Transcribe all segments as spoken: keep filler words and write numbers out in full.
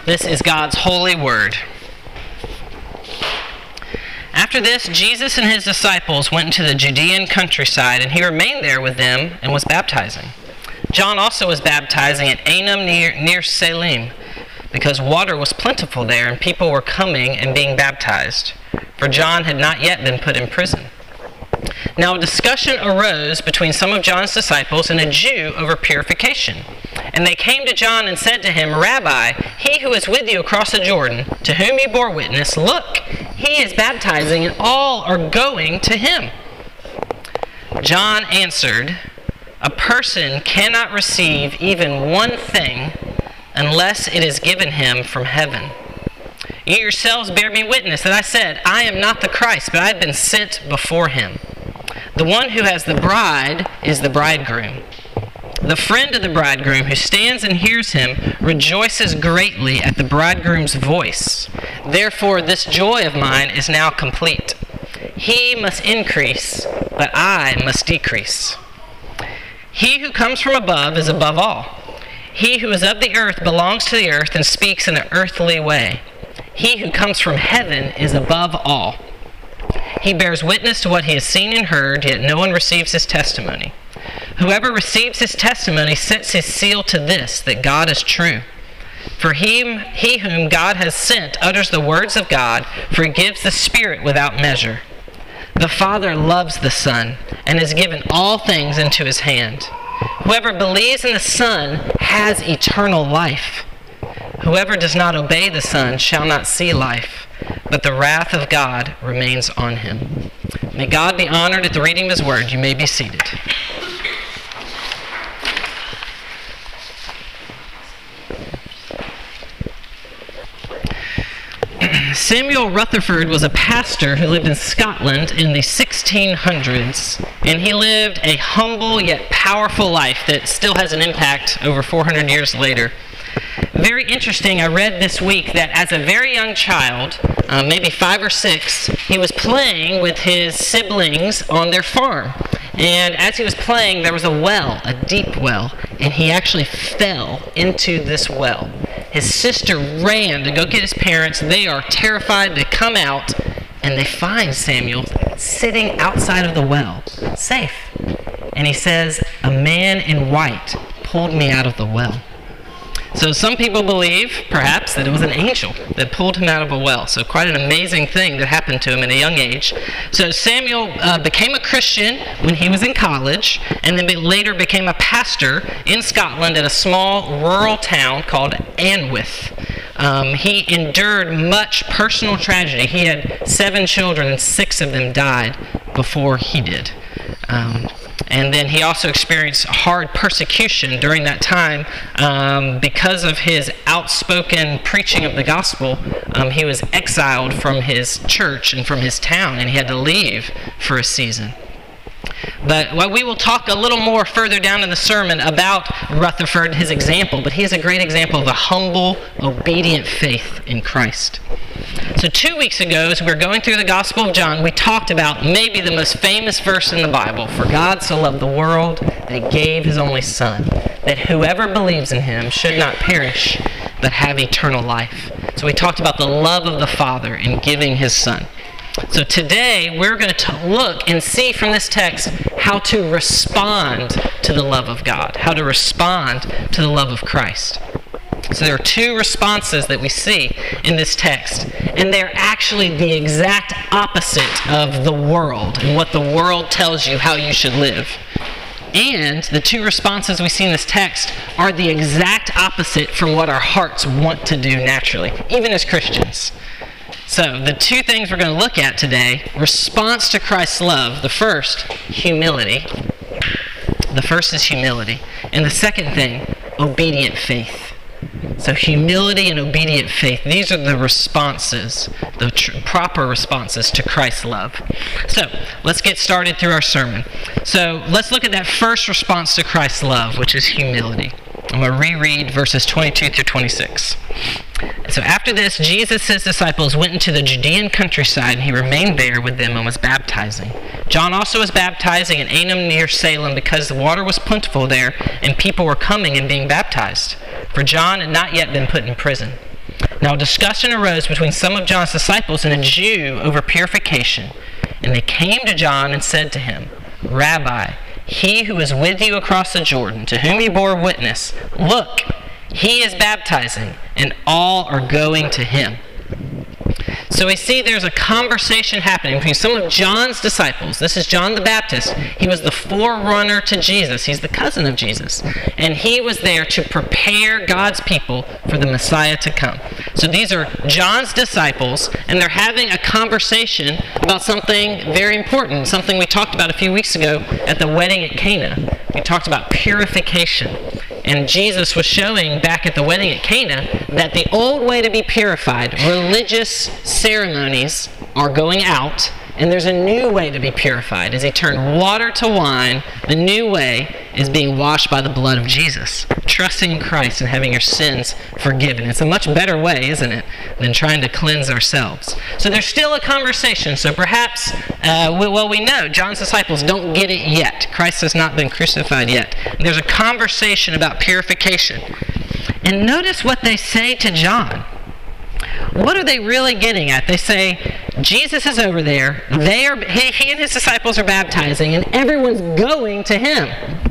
This is God's holy word. After this, Jesus and his disciples went into the Judean countryside, and he remained there with them and was baptizing. John also was baptizing at Aenon near, near Salim, because water was plentiful there, and people were coming and being baptized, for John had not yet been put in prison. Now a discussion arose between some of John's disciples and a Jew over purification. And they came to John and said to him, Rabbi, he who is with you across the Jordan, to whom you bore witness, look, he is baptizing, and all are going to him. John answered, a person cannot receive even one thing unless it is given him from heaven. You yourselves bear me witness that I said, I am not the Christ, but I have been sent before him. The one who has the bride is the bridegroom. The friend of the bridegroom who stands and hears him rejoices greatly at the bridegroom's voice. Therefore, this joy of mine is now complete. He must increase, but I must decrease. He who comes from above is above all. He who is of the earth belongs to the earth and speaks in an earthly way. He who comes from heaven is above all. He bears witness to what he has seen and heard, yet no one receives his testimony. Whoever receives his testimony sets his seal to this, that God is true. For he, he whom God has sent utters the words of God, for he gives the Spirit without measure. The Father loves the Son, and has given all things into his hand. Whoever believes in the Son has eternal life. Whoever does not obey the Son shall not see life, but the wrath of God remains on him. May God be honored at the reading of his word. You may be seated. Samuel Rutherford was a pastor who lived in Scotland in the sixteen hundreds, and he lived a humble yet powerful life that still has an impact over four hundred years later. Very interesting, I read this week that as a very young child, uh, maybe five or six, he was playing with his siblings on their farm. And as he was playing, there was a well, a deep well, and he actually fell into this well. His sister ran to go get his parents. They are terrified. They come out, and they find Samuel sitting outside of the well, safe. And he says, a man in white pulled me out of the well. So some people believe, perhaps, that it was an angel that pulled him out of a well. So quite an amazing thing that happened to him at a young age. So Samuel uh, became a Christian when he was in college, and then later became a pastor in Scotland at a small rural town called Anwyth. Um, he endured much personal tragedy. He had seven children, and six of them died before he did. Um, And then he also experienced hard persecution during that time um, because of his outspoken preaching of the gospel. Um, he was exiled from his church and from his town, and he had to leave for a season. But well, we will talk a little more further down in the sermon about Rutherford, his example, but he is a great example of a humble, obedient faith in Christ. So two weeks ago, as we were going through the Gospel of John, we talked about maybe the most famous verse in the Bible. For God so loved the world that he gave his only Son, that whoever believes in him should not perish, but have eternal life. So we talked about the love of the Father in giving his Son. So today, we're going to look and see from this text how to respond to the love of God, how to respond to the love of Christ. So there are two responses that we see in this text, and they're actually the exact opposite of the world and what the world tells you how you should live. And the two responses we see in this text are the exact opposite from what our hearts want to do naturally, even as Christians. So the two things we're going to look at today: response to Christ's love. The first, humility. The first is humility. And the second thing, obedient faith. So humility and obedient faith, these are the responses, the tr- proper responses to Christ's love. So let's get started through our sermon. So let's look at that first response to Christ's love, which is humility. I'm going to reread verses twenty-two through twenty-six. So after this, Jesus and his disciples went into the Judean countryside, and he remained there with them and was baptizing. John also was baptizing in Aenon near Salem, because the water was plentiful there, and people were coming and being baptized. For John had not yet been put in prison. Now a discussion arose between some of John's disciples and a Jew over purification. And they came to John and said to him, Rabbi, he who is with you across the Jordan, to whom you bore witness, look, he is baptizing, and all are going to him. So we see there's a conversation happening between some of John's disciples. This is John the Baptist. He was the forerunner to Jesus. He's the cousin of Jesus. And he was there to prepare God's people for the Messiah to come. So these are John's disciples, and they're having a conversation about something very important, something we talked about a few weeks ago at the wedding at Cana. We talked about purification. And Jesus was showing back at the wedding at Cana that the old way to be purified, religious ceremonies, are going out, and there's a new way to be purified. As he turned water to wine, the new way is being washed by the blood of Jesus, trusting in Christ and having your sins forgiven. It's a much better way, isn't it, than trying to cleanse ourselves. So there's still a conversation. So perhaps, uh, we, well, we know John's disciples don't get it yet. Christ has not been crucified yet. There's a conversation about purification. And notice what they say to John. What are they really getting at? They say, Jesus is over there, they are, he, he and his disciples are baptizing, and everyone's going to him.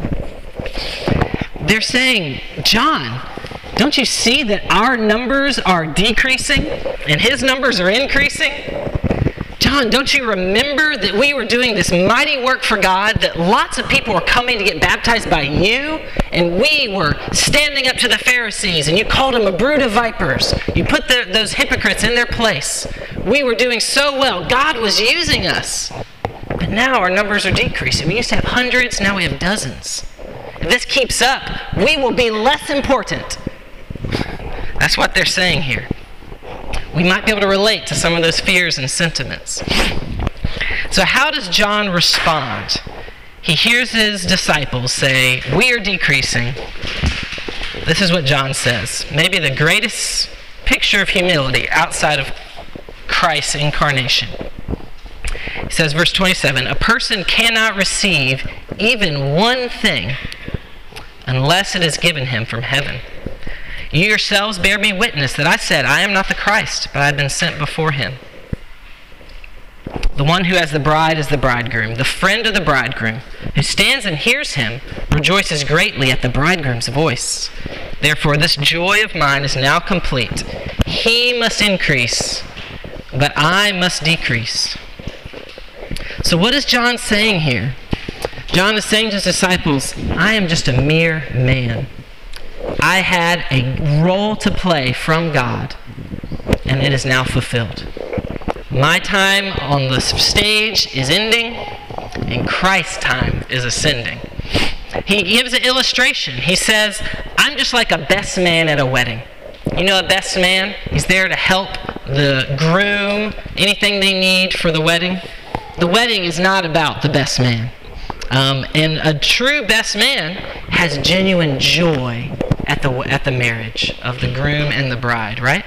They're saying, John, don't you see that our numbers are decreasing and his numbers are increasing? John, don't you remember that we were doing this mighty work for God, that lots of people were coming to get baptized by you, and we were standing up to the Pharisees, and you called them a brood of vipers. You put the, those hypocrites in their place. We were doing so well. God was using us. But now our numbers are decreasing. We used to have hundreds, now we have dozens. If this keeps up, we will be less important. That's what they're saying here. We might be able to relate to some of those fears and sentiments. So how does John respond? He hears his disciples say, we are decreasing. This is what John says. Maybe the greatest picture of humility outside of Christ's incarnation. He says, verse twenty-seven, a person cannot receive even one thing unless it is given him from heaven. You yourselves bear me witness that I said, I am not the Christ, but I have been sent before him. The one who has the bride is the bridegroom. The friend of the bridegroom, who stands and hears him, rejoices greatly at the bridegroom's voice. Therefore, this joy of mine is now complete. He must increase, but I must decrease. So what is John saying here? John is saying to his disciples, I am just a mere man. I had a role to play from God, and it is now fulfilled. My time on the stage is ending, and Christ's time is ascending. He gives an illustration. He says, I'm just like a best man at a wedding. You know a best man? He's there to help the groom, anything they need for the wedding. The wedding is not about the best man. Um, and a true best man has genuine joy at the at the marriage of the groom and the bride, right?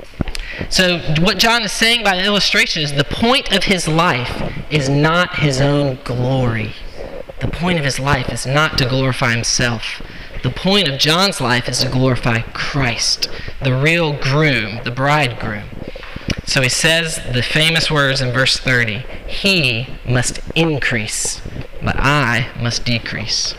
So what John is saying by the illustration is the point of his life is not his own glory. The point of his life is not to glorify himself. The point of John's life is to glorify Christ, the real groom, the bridegroom. So he says the famous words in verse thirty, he must increase, but I must decrease.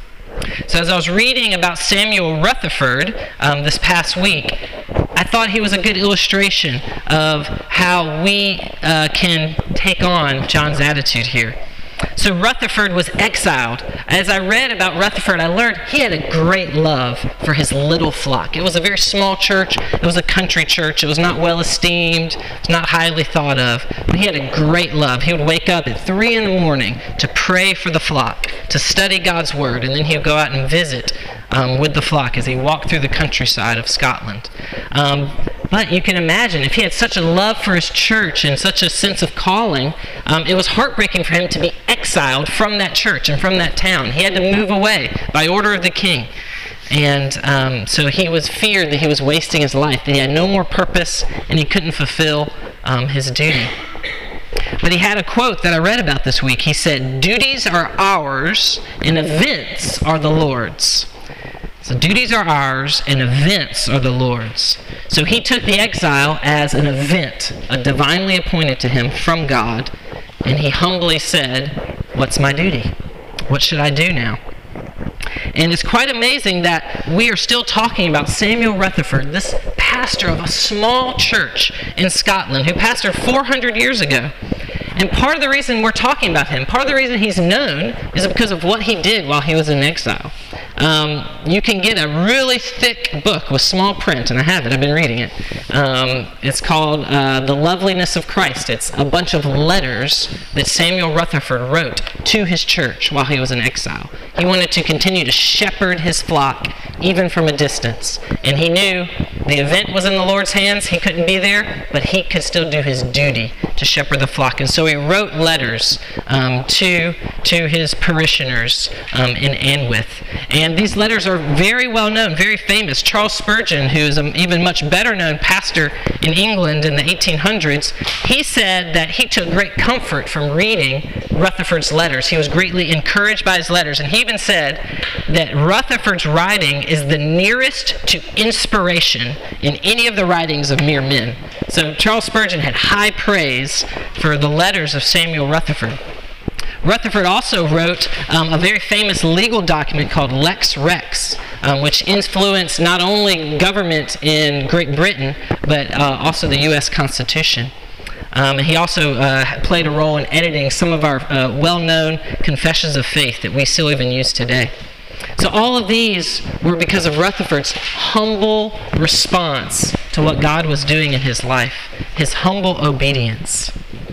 So as I was reading about Samuel Rutherford um, this past week, I thought he was a good illustration of how we uh, can take on John's attitude here. So Rutherford was exiled. As I read about Rutherford, I learned he had a great love for his little flock. It was a very small church. It was a country church. It was not well esteemed. It was not highly thought of. But he had a great love. He would wake up at three in the morning to pray for the flock, to study God's word, and then he would go out and visit um, with the flock as he walked through the countryside of Scotland. Um, But you can imagine, if he had such a love for his church and such a sense of calling, um, it was heartbreaking for him to be exiled from that church and from that town. He had to move away by order of the king. And um, so he was feared that he was wasting his life, that he had no more purpose and he couldn't fulfill um, his duty. But he had a quote that I read about this week. He said, duties are ours and events are the Lord's. So duties are ours and events are the Lord's. So he took the exile as an event, a divinely appointed to him from God, and he humbly said, what's my duty? What should I do now? And it's quite amazing that we are still talking about Samuel Rutherford, this pastor of a small church in Scotland who pastored four hundred years ago. And part of the reason we're talking about him, part of the reason he's known, is because of what he did while he was in exile. Um, you can get a really thick book with small print, and I have it, I've been reading it. Um, it's called uh, The Loveliness of Christ. It's a bunch of letters that Samuel Rutherford wrote to his church while he was in exile. He wanted to continue to shepherd his flock, even from a distance. And he knew the event was in the Lord's hands, he couldn't be there, but he could still do his duty to shepherd the flock. And so he wrote letters um, to, to his parishioners um, in Anwyth. And these letters are very well known, very famous. Charles Spurgeon, who is an even much better known pastor in England in the eighteen hundreds, he said that he took great comfort from reading Rutherford's letters. He was greatly encouraged by his letters, and he even said that Rutherford's writing is the nearest to inspiration in any of the writings of mere men. So Charles Spurgeon had high praise for the letters of Samuel Rutherford. Rutherford also wrote um, a very famous legal document called Lex Rex, um, which influenced not only government in Great Britain, but uh, also the U S Constitution. Um, he also uh, played a role in editing some of our uh, well-known confessions of faith that we still even use today. So all of these were because of Rutherford's humble response to what God was doing in his life, his humble obedience.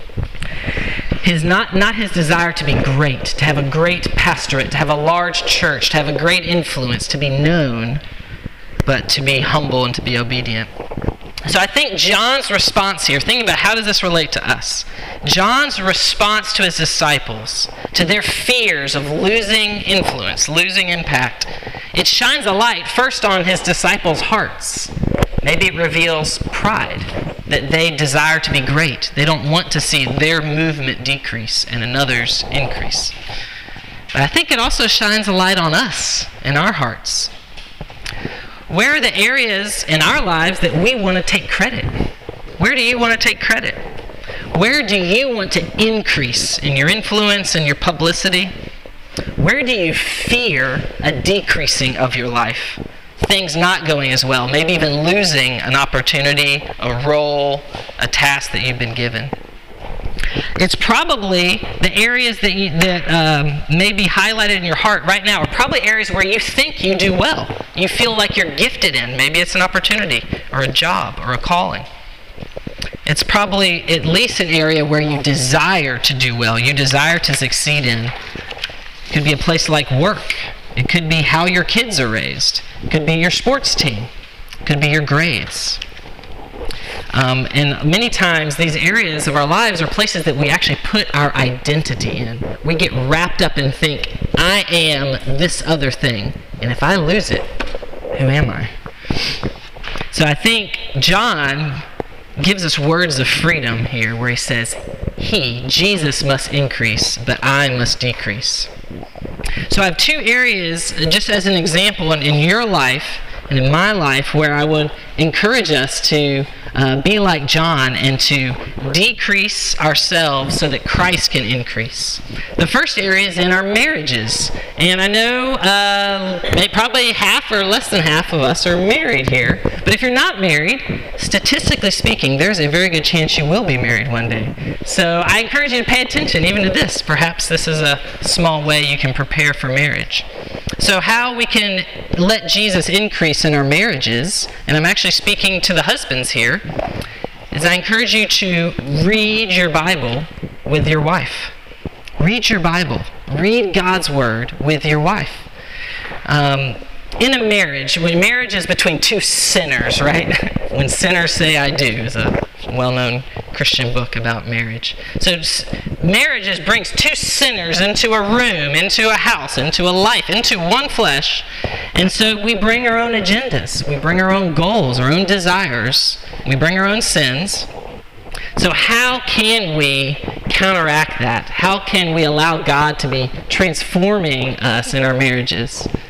His not, not his desire to be great, to have a great pastorate, to have a large church, to have a great influence, to be known, but to be humble and to be obedient. So I think John's response here, thinking about how does this relate to us? John's response to his disciples, to their fears of losing influence, losing impact, it shines a light first on his disciples' hearts. Maybe it reveals pride, that they desire to be great. They don't want to see their movement decrease and another's increase. But I think it also shines a light on us and our hearts. Where are the areas in our lives that we want to take credit? Where do you want to take credit? Where do you want to increase in your influence and your publicity? Where do you fear a decreasing of your life? Things not going as well, maybe even losing an opportunity, a role, a task that you've been given. It's probably the areas that, you, that um, may be highlighted in your heart right now are probably areas where you think you do well. You feel like you're gifted in. Maybe it's an opportunity or a job or a calling. It's probably at least an area where you desire to do well, you desire to succeed in. It could be a place like work. It could be how your kids are raised. It could be your sports team. It could be your grades. Um, and many times these areas of our lives are places that we actually put our identity in. We get wrapped up and think, I am this other thing. And if I lose it, who am I? So I think John gives us words of freedom here where he says, He, Jesus, must increase, but I must decrease. So I have two areas, just as an example, in, in your life and in my life, where I would encourage us to uh, be like John and to decrease ourselves so that Christ can increase. The first area is in our marriages. And I know uh, probably half or less than half of us are married here. But if you're not married, statistically speaking, there's a very good chance you will be married one day. So I encourage you to pay attention even to this. Perhaps this is a small way you can prepare for marriage. So how we can let Jesus increase in our marriages, and I'm actually speaking to the husbands here, is I encourage you to read your Bible with your wife. Read your Bible. Read God's Word with your wife. Um, in a marriage, when marriage is between two sinners, right? When Sinners Say I Do is a well-known Christian book about marriage. So marriage is, brings two sinners into a room, into a house, into a life, into one flesh. And so we bring our own agendas. We bring our own goals, our own desires. We bring our own sins. So how can we counteract that? How can we allow God to be transforming us in our marriages?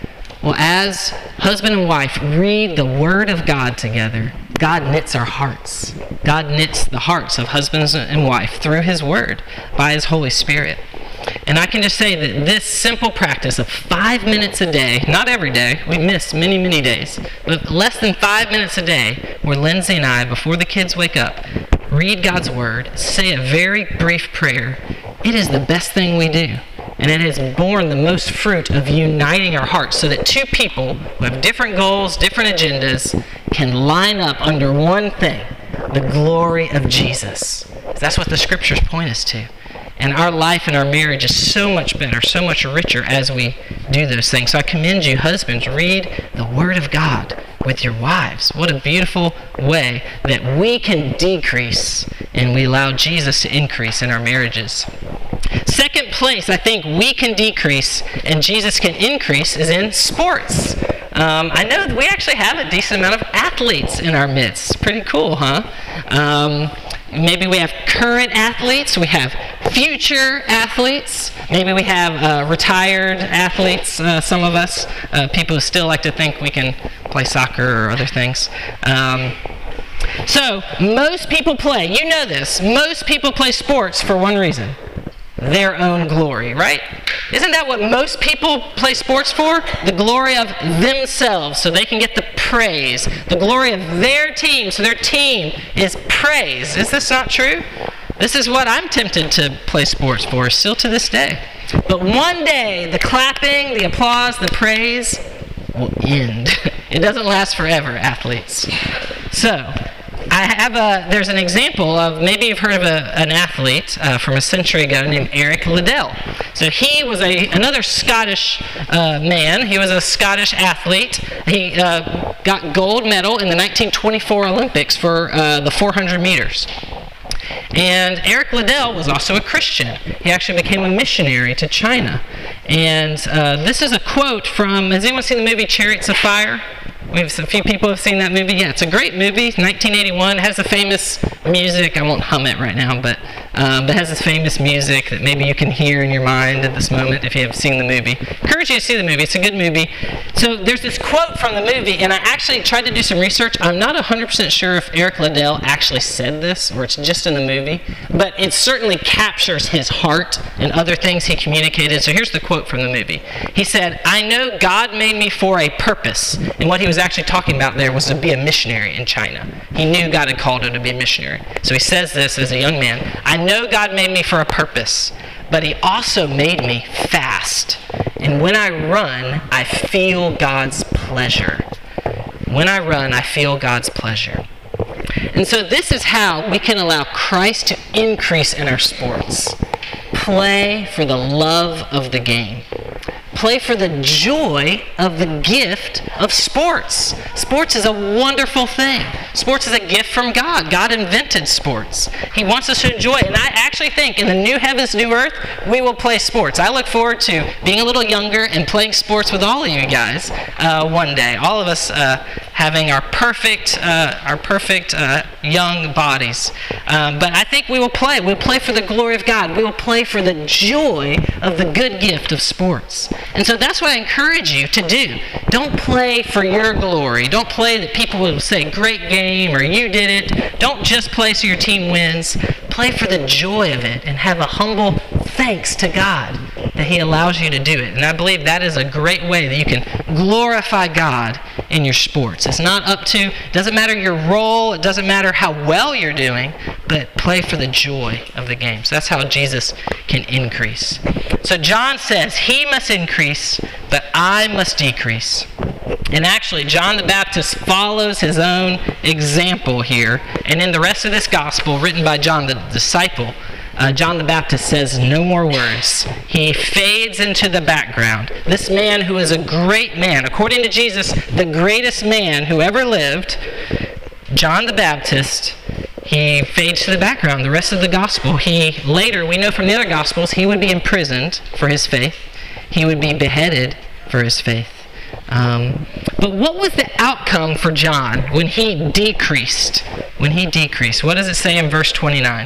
Well, as husband and wife read the Word of God together, God knits our hearts. God knits the hearts of husbands and wife through His Word by His Holy Spirit. And I can just say that this simple practice of five minutes a day, not every day, we miss many, many days, but less than five minutes a day, where Lindsay and I, before the kids wake up, read God's Word, say a very brief prayer, it is the best thing we do. And it has borne the most fruit of uniting our hearts so that two people who have different goals, different agendas, can line up under one thing, the glory of Jesus. That's what the Scriptures point us to. And our life and our marriage is so much better, so much richer as we do those things. So I commend you, husbands, read the Word of God with your wives. What a beautiful way that we can decrease and we allow Jesus to increase in our marriages. Second place I think we can decrease and Jesus can increase is in sports. Um, I know that we actually have a decent amount of athletes in our midst. Pretty cool, huh? Um, maybe we have current athletes, we have future athletes, maybe we have uh, retired athletes, uh, some of us, uh, people who still like to think we can play soccer or other things. Um, so, most people play, you know this, most people play sports for one reason. Their own glory, right? Isn't that what most people play sports for? The glory of themselves, so they can get the praise. The glory of their team, so their team is praised. Is this not true? This is what I'm tempted to play sports for, still to this day. But one day, the clapping, the applause, the praise will end. It doesn't last forever, athletes. So, I have a, there's an example of, maybe you've heard of a, an athlete uh, from a century ago named Eric Liddell. So he was a, another Scottish uh, man. He was a Scottish athlete. He uh, got gold medal in the nineteen twenty-four Olympics for uh, the four hundred meters. And Eric Liddell was also a Christian. He actually became a missionary to China. And uh, this is a quote from, has anyone seen the movie Chariots of Fire? We have a few people have seen that movie. Yeah, it's a great movie, nineteen eighty-one. It has the famous music. I won't hum it right now, but um, it has this famous music that maybe you can hear in your mind at this moment if you have seen the movie. I encourage you to see the movie. It's a good movie. So there's this quote from the movie, and I actually tried to do some research. I'm not one hundred percent sure if Eric Liddell actually said this or it's just in the movie, but it certainly captures his heart and other things he communicated. So here's the quote from the movie. He said, "I know God made me for a purpose," and what he was actually talking about there was to be a missionary in China. He knew God had called him to be a missionary. So he says this as a young man, "I know God made me for a purpose, but He also made me fast. And when I run, I feel God's pleasure. When I run, I feel God's pleasure." And so this is how we can allow Christ to increase in our sports. Play for the love of the game. Play for the joy of the gift of sports. Sports is a wonderful thing. Sports is a gift from God. God invented sports. He wants us to enjoy it. And I actually think in the new heavens, new earth, we will play sports. I look forward to being a little younger and playing sports with all of you guys uh, one day. All of us uh, having our perfect, uh, our perfect uh, young bodies. Um, but I think we will play. We'll play for the glory of God. We will play for the joy of the good gift of sports. And so that's what I encourage you to do. Don't play for your glory. Don't play that people will say, "Great game," or "You did it." Don't just play so your team wins. Play for the joy of it and have a humble thanks to God that He allows you to do it. And I believe that is a great way that you can glorify God in your sports. It's not up to, it doesn't matter your role, it doesn't matter how well you're doing, but play for the joy of the game. So that's how Jesus can increase. So John says, "He must increase, but I must decrease." And actually, John the Baptist follows his own example here. And in the rest of this gospel, written by John the disciple, uh, John the Baptist says no more words. He fades into the background. This man who is a great man, according to Jesus, the greatest man who ever lived, John the Baptist, he fades to the background. The rest of the gospel, he later, we know from the other gospels, he would be imprisoned for his faith. He would be beheaded for his faith. Um, but what was the outcome for John when he decreased? When he decreased, what does it say in verse twenty-nine?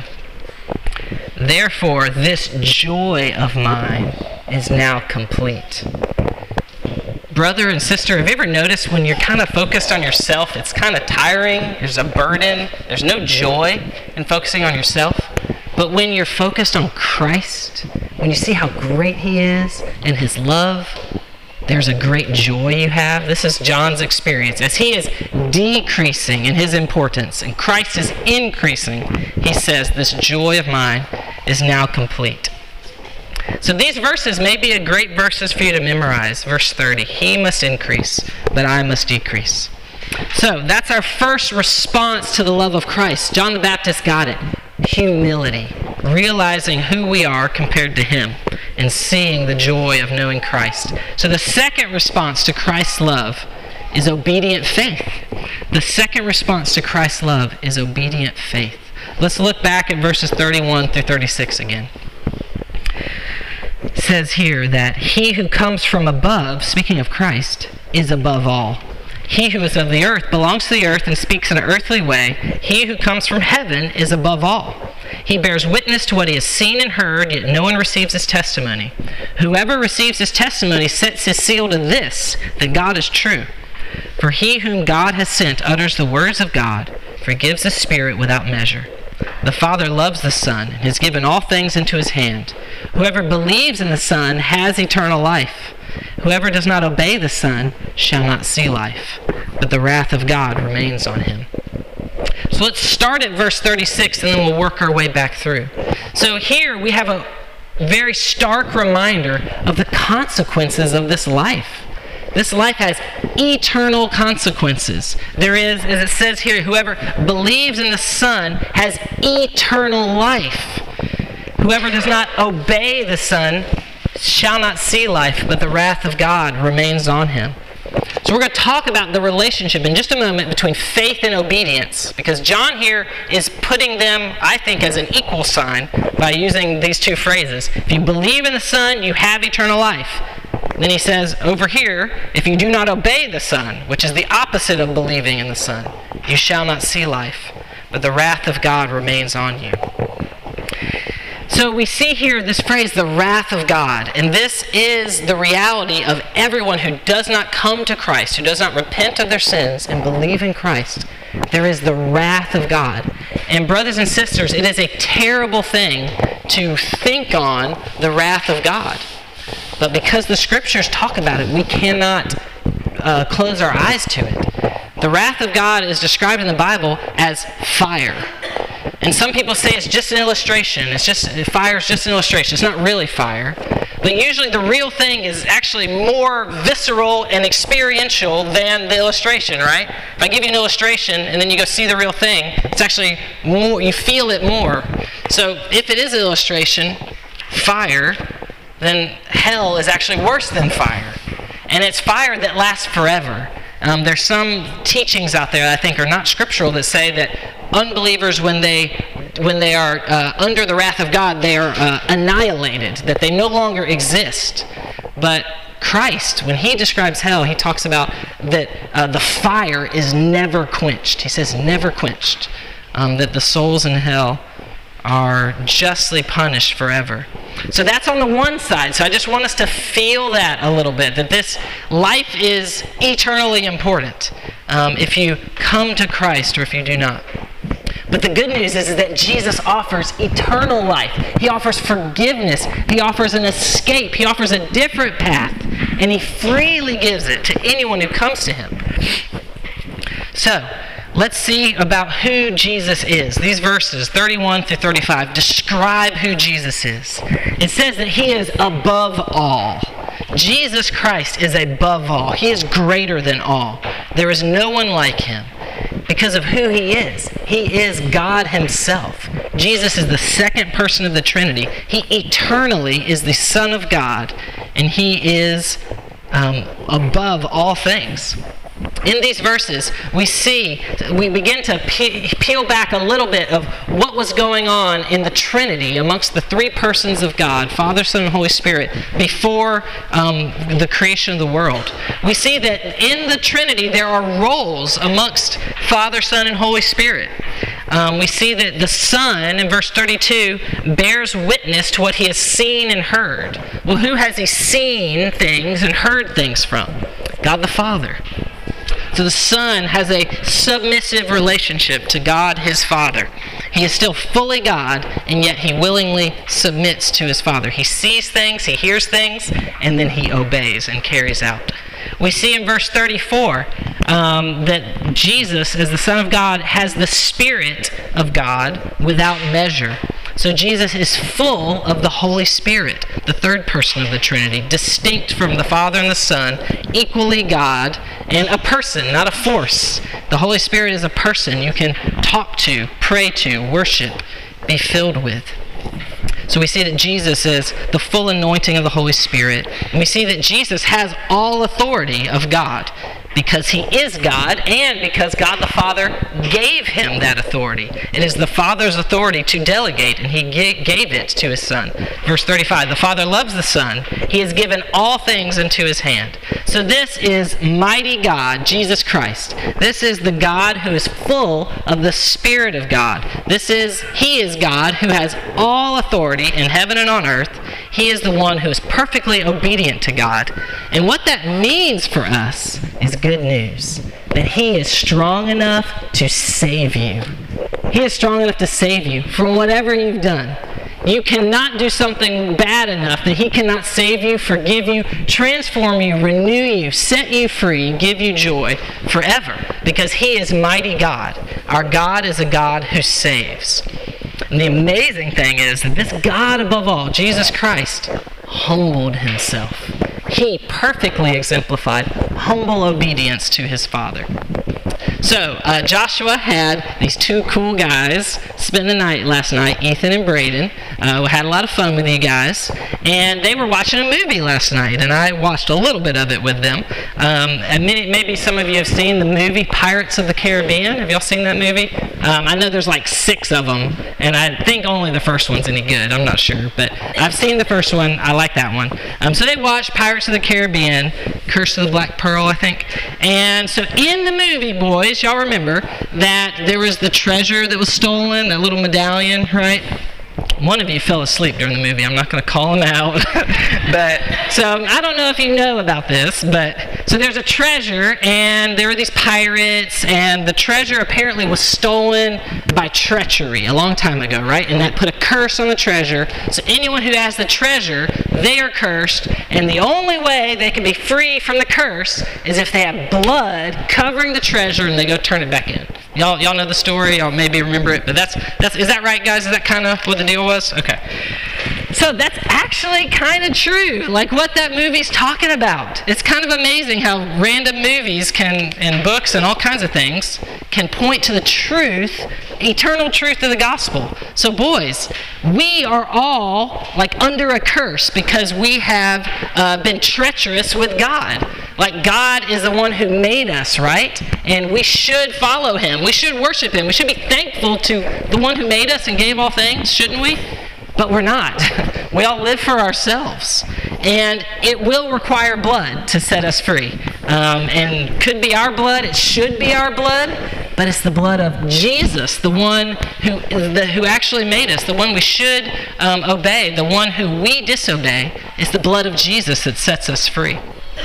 "Therefore, this joy of mine is now complete." brother and sister, have you ever noticed when you're kind of focused on yourself, it's kind of tiring, there's a burden, there's no joy in focusing on yourself? But when you're focused on Christ, when you see how great He is and His love, there's a great joy you have. This is John's experience. As he is decreasing in his importance and Christ is increasing, he says, this joy of mine is now complete. So these verses may be a great verses for you to memorize. Verse thirty, He must increase, but I must decrease. So that's our first response to the love of Christ. John the Baptist got it. Humility, realizing who we are compared to Him, and seeing the joy of knowing Christ. So the second response to Christ's love is obedient faith. The second response to Christ's love is obedient faith. Let's look back at verses thirty-one through thirty-six again. It says here that He who comes from above, speaking of Christ, is above all. He who is of the earth belongs to the earth and speaks in an earthly way. He who comes from heaven is above all. He bears witness to what he has seen and heard, yet no one receives his testimony. Whoever receives his testimony sets his seal to this, that God is true. For he whom God has sent utters the words of God, for he gives the Spirit without measure. The Father loves the Son, and has given all things into His hand. Whoever believes in the Son has eternal life. Whoever does not obey the Son shall not see life, but the wrath of God remains on him. So let's start at verse thirty-six, and then we'll work our way back through. So here we have a very stark reminder of the consequences of this life. This life has eternal consequences. There is, as it says here, whoever believes in the Son has eternal life. Whoever does not obey the Son shall not see life, but the wrath of God remains on him. So we're going to talk about the relationship in just a moment between faith and obedience, because John here is putting them, I think, as an equal sign by using these two phrases. If you believe in the Son, you have eternal life. Then he says over here, if you do not obey the Son, which is the opposite of believing in the Son, you shall not see life, but the wrath of God remains on you. So we see here this phrase, the wrath of God, and this is the reality of everyone who does not come to Christ, who does not repent of their sins and believe in Christ. There is the wrath of God. And brothers and sisters, it is a terrible thing to think on the wrath of God. But because the Scriptures talk about it, we cannot uh, close our eyes to it. The wrath of God is described in the Bible as fire. And some people say it's just an illustration. It's just fire is just an illustration. It's not really fire. But usually the real thing is actually more visceral and experiential than the illustration, right? If I give you an illustration and then you go see the real thing, it's actually more, you feel it more. So if it is an illustration, fire, then hell is actually worse than fire. And it's fire that lasts forever. Um, there's some teachings out there that I think are not scriptural that say that unbelievers, when they when they are uh, under the wrath of God, they are uh, annihilated, that they no longer exist. But Christ, when He describes hell, He talks about that uh, the fire is never quenched. He says never quenched, um, that the souls in hell are justly punished forever. So that's on the one side. So I just want us to feel that a little bit, that this life is eternally important um, if you come to Christ or if you do not. But the good news is, is that Jesus offers eternal life. He offers forgiveness. He offers an escape. He offers a different path. And He freely gives it to anyone who comes to Him. So, let's see about who Jesus is. These verses, thirty-one through thirty-five, describe who Jesus is. It says that He is above all. Jesus Christ is above all. He is greater than all. There is no one like Him because of who He is. He is God Himself. Jesus is the second person of the Trinity. He eternally is the Son of God, and He is um, above all things. In these verses, we see, we begin to pe- peel back a little bit of what was going on in the Trinity amongst the three persons of God, Father, Son, and Holy Spirit, before um, the creation of the world. We see that in the Trinity there are roles amongst Father, Son, and Holy Spirit. Um, we see that the Son, in verse thirty-two, bears witness to what He has seen and heard. Well, who has He seen things and heard things from? God the Father. So the Son has a submissive relationship to God, his Father. He is still fully God, and yet he willingly submits to his Father. He sees things, he hears things, and then he obeys and carries out. We see in verse thirty-four um, that Jesus, as the Son of God, has the Spirit of God without measure. So Jesus is full of the Holy Spirit, the third person of the Trinity, distinct from the Father and the Son, equally God, and a person, not a force. The Holy Spirit is a person you can talk to, pray to, worship, be filled with. So we see that Jesus is the full anointing of the Holy Spirit, and we see that Jesus has all authority of God, because he is God and because God the Father gave him that authority. It is the Father's authority to delegate, and he gave it to his Son. Verse thirty-five, the Father loves the Son. He has given all things into his hand. So this is mighty God, Jesus Christ. This is the God who is full of the Spirit of God. This is, he is God who has all authority in heaven and on earth. He is the one who is perfectly obedient to God. And what that means for us is good news. That he is strong enough to save you. He is strong enough to save you from whatever you've done. You cannot do something bad enough that he cannot save you, forgive you, transform you, renew you, set you free, give you joy forever. Because he is mighty God. Our God is a God who saves. And the amazing thing is that this God above all, Jesus Christ, humbled himself. He perfectly exemplified humble obedience to his Father. So, uh, Joshua had these two cool guys spend the night last night, Ethan and Braden. Uh, we had a lot of fun with you guys. And they were watching a movie last night, and I watched a little bit of it with them. Um, and maybe, maybe some of you have seen the movie Pirates of the Caribbean. Have y'all seen that movie? Um, I know there's like six of them, and I think only the first one's any good. I'm not sure, but I've seen the first one. I like that one. Um, so they watched Pirates of the Caribbean, Curse of the Black Pearl, I think. And so in the movie, boys, y'all remember that there was the treasure that was stolen, that little medallion, right? One of you fell asleep during the movie. I'm not going to call him out. but So I don't know if you know about this, but so there's a treasure, and there were these pirates, and the treasure apparently was stolen by treachery a long time ago, right? And that put a curse on the treasure. So anyone who has the treasure, they are cursed, and the only way they can be free from the curse is if they have blood covering the treasure and they go turn it back in. Y'all, y'all know the story. Y'all maybe remember it, but that's that's is that right, guys? Is that kind of what the deal was? Okay. So that's actually kind of true, like what that movie's talking about. It's kind of amazing how random movies can, and books and all kinds of things, can point to the truth, eternal truth of the gospel. So boys, we are all like under a curse because we have uh, been treacherous with God. Like God is the one who made us, right? And we should follow him. We should worship him. We should be thankful to the one who made us and gave all things, shouldn't we? But we're not. We all live for ourselves. And it will require blood to set us free. Um, and could be our blood, it should be our blood, but it's the blood of Jesus, the one who, the, who actually made us, the one we should um, obey, the one who we disobey. It's the blood of Jesus that sets us free.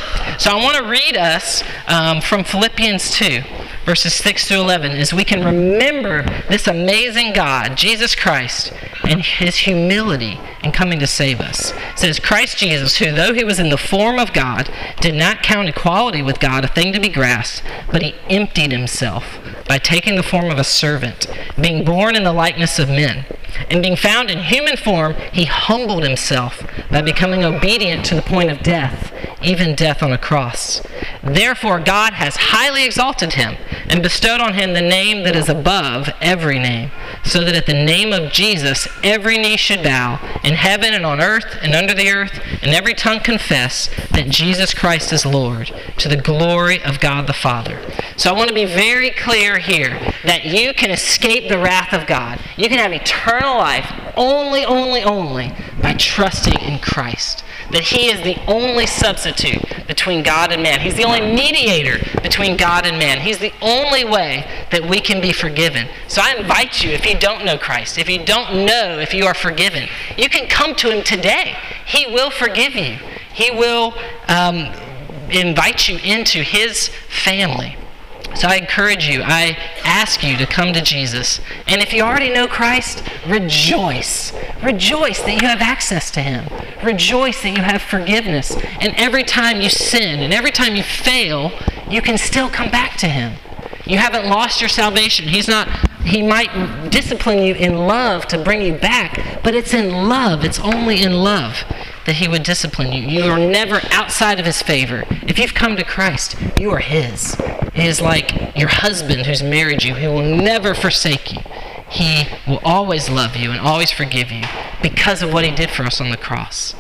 So I want to read us um, from Philippians two, verses six through eleven, as we can remember this amazing God, Jesus Christ, and his humility in coming to save us. It says, Christ Jesus, who though he was in the form of God, did not count equality with God a thing to be grasped, but he emptied himself by taking the form of a servant, being born in the likeness of men. And being found in human form, he humbled himself by becoming obedient to the point of death, even death on a cross. Therefore God has highly exalted him and bestowed on him the name that is above every name, so that at the name of Jesus every knee should bow, in heaven and on earth and under the earth, and every tongue confess that Jesus Christ is Lord, to the glory of God the Father. So I want to be very clear here that you can escape the wrath of God. You can have eternal life only, only, only by trusting in Christ. That he is the only substitute between God and man. He's the only mediator between God and man. He's the only way that we can be forgiven. So I invite you, if you don't know Christ, if you don't know if you are forgiven, you can come to him today. He will forgive you. He will um, invite you into his family. So I encourage you, I ask you to come to Jesus. And if you already know Christ, rejoice. Rejoice that you have access to him. Rejoice that you have forgiveness. And every time you sin and every time you fail, you can still come back to him. You haven't lost your salvation. He's not, he might discipline you in love to bring you back, but it's in love. It's only in love that he would discipline you. You are never outside of his favor. If you've come to Christ, you are his. He is like your husband who's married you. He will never forsake you. He will always love you and always forgive you because of what he did for us on the cross.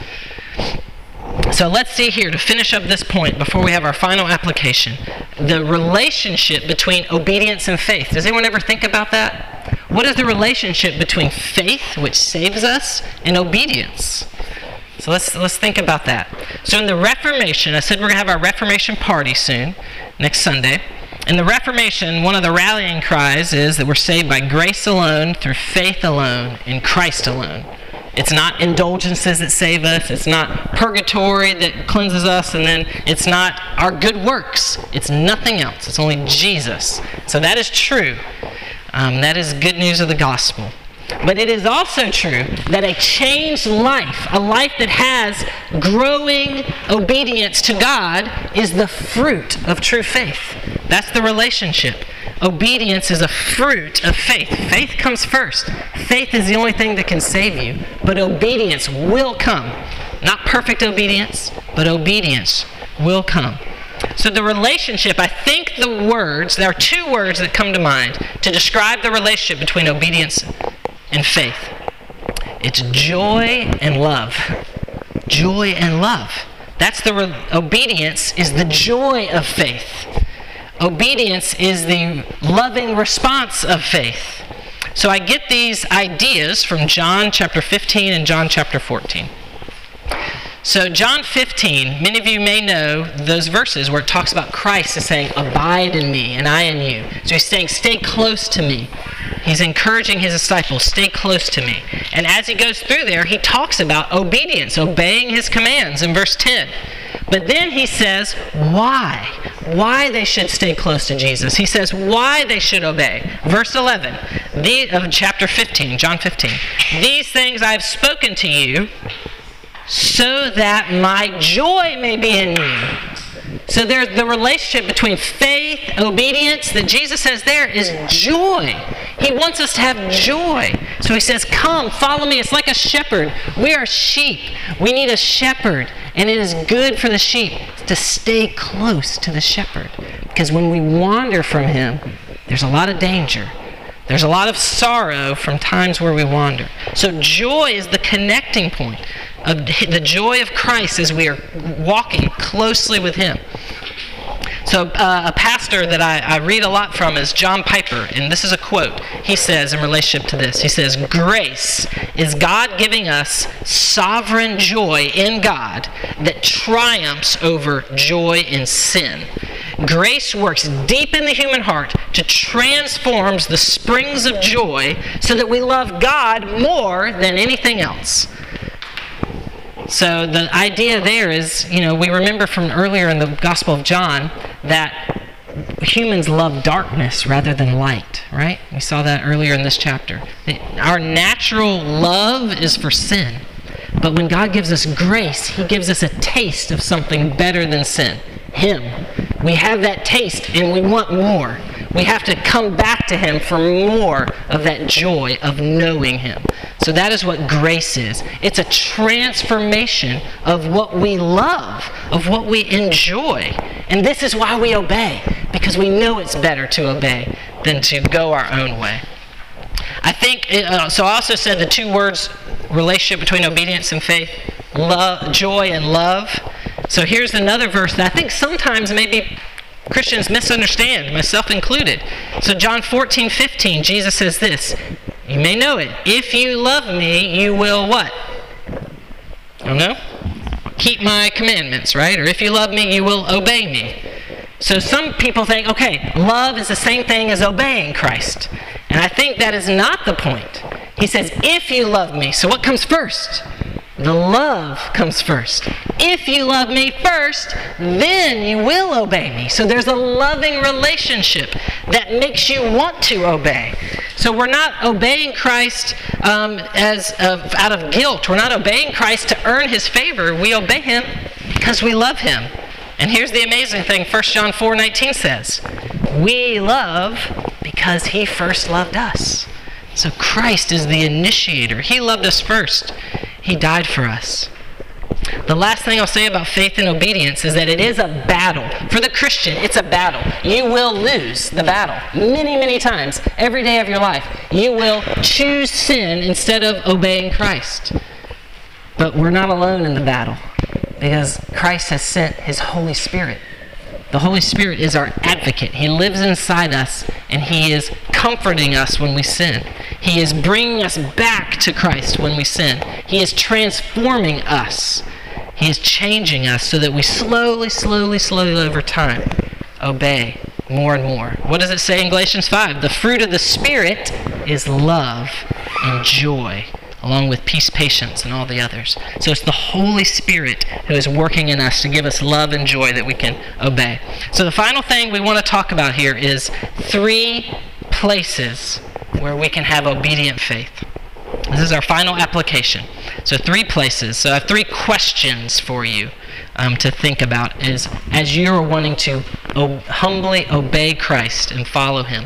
So let's see here, to finish up this point before we have our final application, the relationship between obedience and faith. Does anyone ever think about that? What is the relationship between faith, which saves us, and obedience? So let's let's think about that. So in the Reformation, I said we're going to have our Reformation party soon, next Sunday. In the Reformation, one of the rallying cries is that we're saved by grace alone, through faith alone, in Christ alone. It's not indulgences that save us. It's not purgatory that cleanses us. And then it's not our good works. It's nothing else. It's only Jesus. So that is true. Um, that is good news of the gospel. But it is also true that a changed life, a life that has growing obedience to God, is the fruit of true faith. That's the relationship. Obedience is a fruit of faith. Faith comes first. Faith is the only thing that can save you, but obedience will come. Not perfect obedience, but obedience will come. So the relationship, I think the words, there are two words that come to mind to describe the relationship between obedience and faith. It's joy and love. Joy and love. That's the re- obedience is the joy of faith. Obedience is the loving response of faith. So I get these ideas from John chapter fifteen and John chapter fourteen. So John fifteen, many of you may know those verses where it talks about Christ is saying, abide in me and I in you. So he's saying, stay close to me. He's encouraging his disciples, stay close to me. And as he goes through there, he talks about obedience, obeying his commands in verse ten. But then he says why. Why they should stay close to Jesus. He says why they should obey. Verse eleven the, of chapter fifteen, John fifteen. These things I have spoken to you so that my joy may be in you. So there's the relationship between faith, obedience, that Jesus says there is joy. He wants us to have joy. So he says, come, follow me. It's like a shepherd. We are sheep. We need a shepherd. And it is good for the sheep to stay close to the shepherd. Because when we wander from him, there's a lot of danger. There's a lot of sorrow from times where we wander. So joy is the connecting point. Of the joy of Christ as we are walking closely with him. So uh, a pastor that I, I read a lot from is John Piper, and this is a quote. He says in relationship to this, he says, grace is God giving us sovereign joy in God that triumphs over joy in sin. Grace works deep in the human heart to transform the springs of joy so that we love God more than anything else. So the idea there is, you know, we remember from earlier in the Gospel of John that humans love darkness rather than light, right? We saw that earlier in this chapter. Our natural love is for sin. But when God gives us grace, he gives us a taste of something better than sin, him. We have that taste and we want more. We have to come back to him for more of that joy of knowing him. So that is what grace is. It's a transformation of what we love, of what we enjoy. And this is why we obey, because we know it's better to obey than to go our own way. I think, uh, so I also said the two words, relationship between obedience and faith, love, joy and love. So here's another verse that I think sometimes maybe Christians misunderstand, myself included. So John fourteen fifteen, Jesus says this, you may know it, if you love me, you will what? I don't know? Keep my commandments, right? Or if you love me, you will obey me. So some people think, okay, love is the same thing as obeying Christ. And I think that is not the point. He says, if you love me. So what comes first? The love comes first. If you love me first, then you will obey me. So there's a loving relationship that makes you want to obey. So we're not obeying Christ um, as uh, out of guilt. We're not obeying Christ to earn his favor. We obey him because we love him. And here's the amazing thing, First John four nineteen says, we love because he first loved us. So Christ is the initiator. He loved us first. He died for us. The last thing I'll say about faith and obedience is that it is a battle. For the Christian, it's a battle. You will lose the battle many, many times. Every day of your life, you will choose sin instead of obeying Christ. But we're not alone in the battle because Christ has sent his Holy Spirit. The Holy Spirit is our advocate. He lives inside us, and he is comforting us when we sin. He is bringing us back to Christ when we sin. He is transforming us. He is changing us so that we slowly, slowly, slowly over time obey more and more. What does it say in Galatians five? The fruit of the Spirit is love and joy, along with peace, patience, and all the others. So it's the Holy Spirit who is working in us to give us love and joy that we can obey. So the final thing we want to talk about here is three places where we can have obedient faith. This is our final application. So three places. So I have three questions for you um, to think about as, as you're wanting to o- humbly obey Christ and follow him.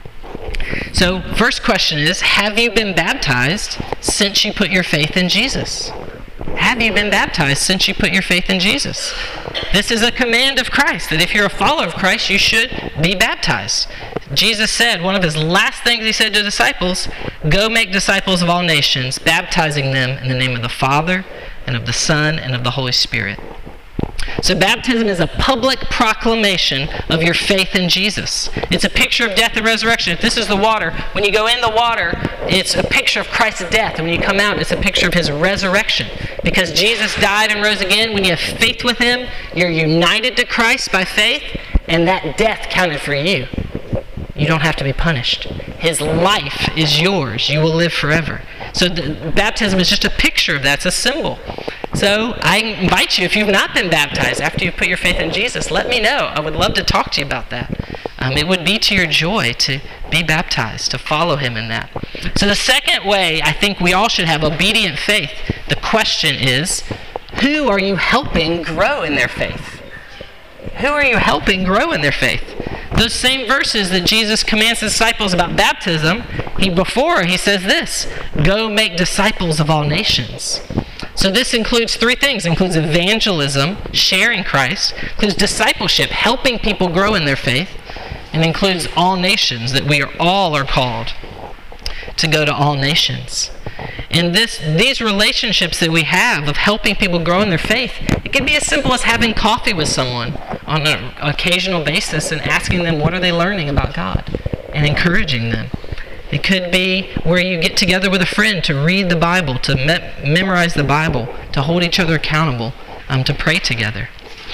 So first question is, have you been baptized since you put your faith in Jesus? Have you been baptized since you put your faith in Jesus? This is a command of Christ, that if you're a follower of Christ, you should be baptized. Jesus said, one of his last things he said to disciples, go make disciples of all nations, baptizing them in the name of the Father, and of the Son, and of the Holy Spirit. So baptism is a public proclamation of your faith in Jesus. It's a picture of death and resurrection. If this is the water, when you go in the water, it's a picture of Christ's death. And when you come out, it's a picture of his resurrection. Because Jesus died and rose again, when you have faith with him, you're united to Christ by faith, and that death counted for you. You don't have to be punished. His life is yours. You will live forever. So the, baptism is just a picture of that. It's a symbol. So I invite you, if you've not been baptized after you put your faith in Jesus, let me know. I would love to talk to you about that. Um, it would be to your joy to be baptized, to follow him in that. So the second way I think we all should have obedient faith, the question is, who are you helping grow in their faith? Who are you helping grow in their faith? Those same verses that Jesus commands his disciples about baptism, he before he says this, go make disciples of all nations. So this includes three things. It includes evangelism, sharing Christ, includes discipleship, helping people grow in their faith, and includes all nations, that we are all are called to go to all nations. And this, these relationships that we have of helping people grow in their faith, it can be as simple as having coffee with someone on an occasional basis and asking them what are they learning about God and encouraging them. It could be where you get together with a friend to read the Bible, to me- memorize the Bible, to hold each other accountable, um, to pray together.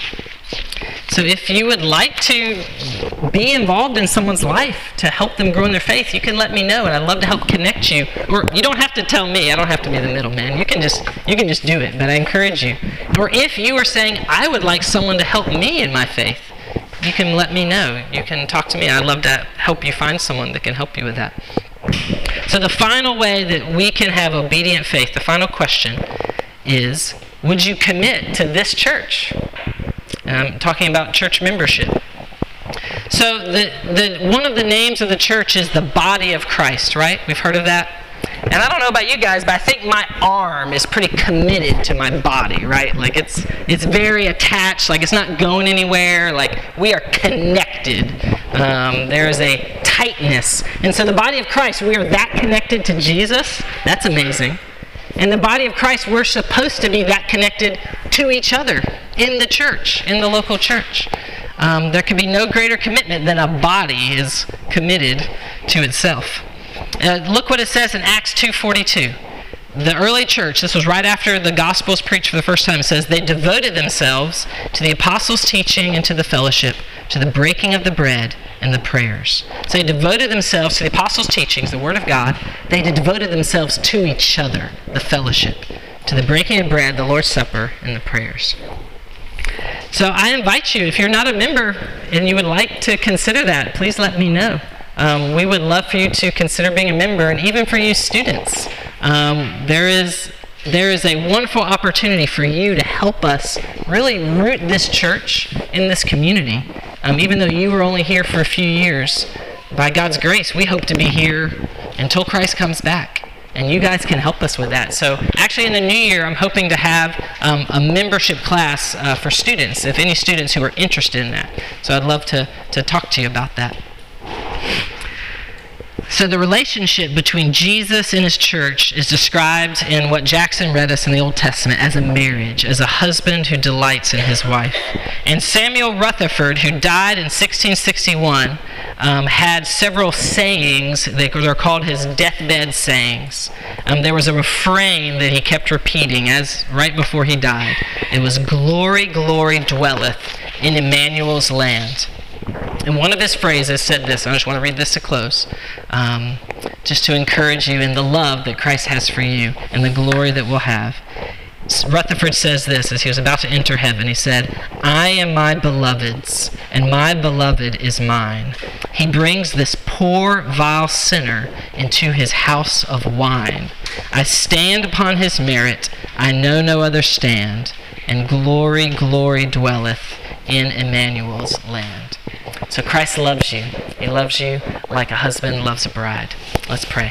So if you would like to be involved in someone's life to help them grow in their faith, you can let me know, and I'd love to help connect you. Or you don't have to tell me. I don't have to be the middleman. You can just you can just do it, but I encourage you. Or if you are saying, I would like someone to help me in my faith, you can let me know. You can talk to me. I'd love to help you find someone that can help you with that. So the final way that we can have obedient faith, the final question is, would you commit to this church? I'm talking about church membership. So the, the one of the names of the church is the body of Christ, right? We've heard of that? And I don't know about you guys, but I think my arm is pretty committed to my body, right? Like it's it's very attached, like it's not going anywhere, like we are connected. Um, there is a tightness. And so the body of Christ, we are that connected to Jesus. That's amazing. And the body of Christ, we're supposed to be that connected to each other in the church, in the local church. Um, there can be no greater commitment than a body is committed to itself. Uh, look what it says in Acts two forty-two. The early church, this was right after the gospel was preached for the first time, it says, they devoted themselves to the apostles' teaching and to the fellowship, to the breaking of the bread and the prayers. So they devoted themselves to the apostles' teachings, the word of God. They devoted themselves to each other, the fellowship, to the breaking of bread, the Lord's Supper, and the prayers. So I invite you, if you're not a member and you would like to consider that, please let me know. Um, we would love for you to consider being a member, and even for you students. Um, there is there is a wonderful opportunity for you to help us really root this church in this community. Um, even though you were only here for a few years, by God's grace, we hope to be here until Christ comes back. And you guys can help us with that. So actually in the new year, I'm hoping to have um, a membership class uh, for students, if any students who are interested in that. So I'd love to, to talk to you about that. So the relationship between Jesus and his church is described in what Jackson read us in the Old Testament as a marriage, as a husband who delights in his wife. And Samuel Rutherford, who died in sixteen sixty-one, um, had several sayings. They're called his deathbed sayings. Um, there was a refrain that he kept repeating as right before he died. It was, "Glory, glory dwelleth in Emmanuel's land." And one of his phrases said this, I just want to read this to close, um, just to encourage you in the love that Christ has for you and the glory that we'll have. Rutherford says this as he was about to enter heaven. He said, "I am my beloved's, and my beloved is mine. He brings this poor, vile sinner into his house of wine. I stand upon his merit, I know no other stand, and glory, glory dwelleth in Emmanuel's land." So Christ loves you. He loves you like a husband loves a bride. Let's pray.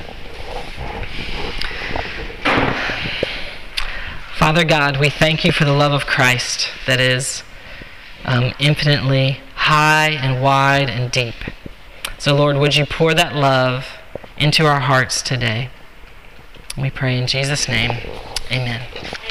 Father God, we thank you for the love of Christ that is um, infinitely high and wide and deep. So Lord, would you pour that love into our hearts today? We pray in Jesus' name. Amen.